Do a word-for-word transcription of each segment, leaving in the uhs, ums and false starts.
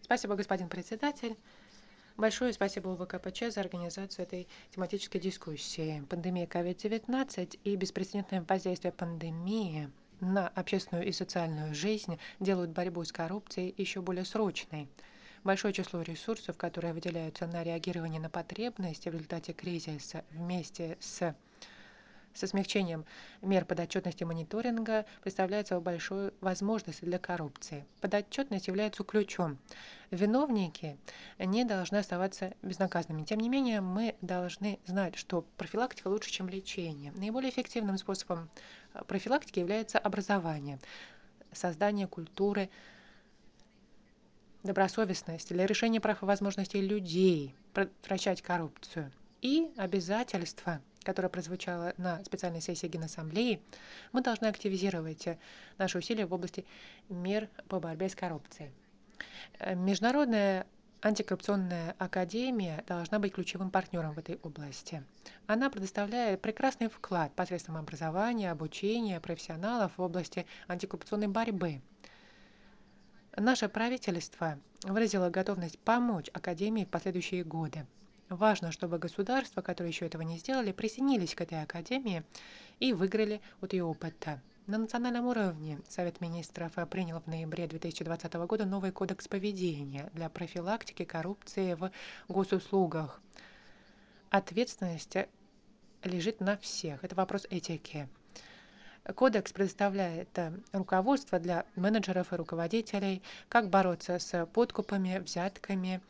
Спасибо, господин председатель. Большое спасибо УВКПЧ за организацию этой тематической дискуссии. Пандемия ковид девятнадцать и беспрецедентное воздействие пандемии на общественную и социальную жизнь делают борьбу с коррупцией еще более срочной. Большое число ресурсов, которые выделяются на реагирование на потребности в результате кризиса вместе с со смягчением мер подотчетности и мониторинга представляет собой большую возможность для коррупции. Подотчетность является ключом. Виновники не должны оставаться безнаказанными. Тем не менее, мы должны знать, что профилактика лучше, чем лечение. Наиболее эффективным способом профилактики является образование, создание культуры, добросовестность для решения прав и возможностей людей, предотвращать коррупцию и обязательства, которое прозвучало на специальной сессии Генассамблеи, мы должны активизировать наши усилия в области мер по борьбе с коррупцией. Международная антикоррупционная академия должна быть ключевым партнером в этой области. Она предоставляет прекрасный вклад посредством образования, обучения профессионалов в области антикоррупционной борьбы. Наше правительство выразило готовность помочь Академии в последующие годы. Важно, чтобы государства, которые еще этого не сделали, присоединились к этой Академии и выиграли от ее опыта. На национальном уровне Совет министров принял в ноябре две тысячи двадцатого года новый кодекс поведения для профилактики коррупции в госуслугах. Ответственность лежит на всех. Это вопрос этики. Кодекс предоставляет руководство для менеджеров и руководителей, как бороться с подкупами, взятками,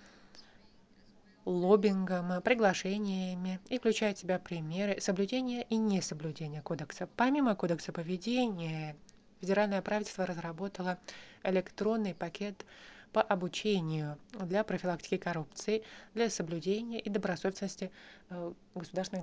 лоббингом, приглашениями и включает в себя примеры соблюдения и несоблюдения кодекса. Помимо кодекса поведения, федеральное правительство разработало электронный пакет по обучению для профилактики коррупции, для соблюдения и добросовестности государственных